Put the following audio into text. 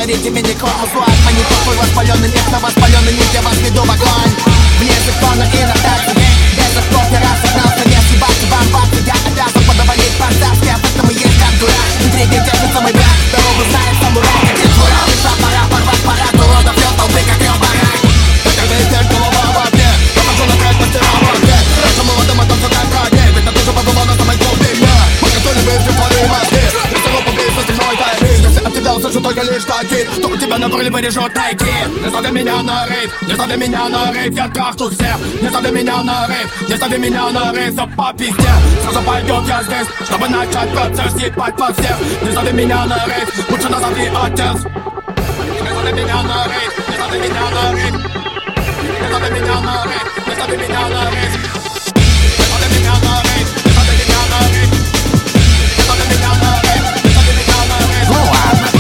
говорите мини-класс злат. Монитор твой воспаленный мех на воспаленный ник, я вас веду в огонь. Вне закона и ротации, без осколки раз отнался. Не съебаться вам бабки, я обязан подавалить по-царски. Об этом и есть как дурак, интриги держится мой брат. Дорогу знает самурай, где твой пришла пора порвать парад. Уродов вел толпы, как рёв барак. Так когда и тех голова в огне, покажу на трек мастера в огне. Раньше молодым это все так родней, ведь на тоже побывал на самой глубе мне. Мы готовы быть в твоей мозги, рисовал побей со стеной тайны. Если от тебя услышу только лишь такие, то у тебя на горле вырежут найти. Не зови меня на рейв, не зови меня на рейв, я трахну всех. Не зови меня на рейв, не зови меня на рейв, все по пизде. Сразу пойдет я здесь, чтобы начать процесс, ебать по всех. Не зови меня на рейв, лучше назови отец. Не зови меня на рейв, не зови меня на рейв. Не зови меня на рейв, не зови меня на рейв. Не зови меня на рейв, не зови меня на рейв. Не зови меня на рейв, не зови меня на рейв. Ну ладно,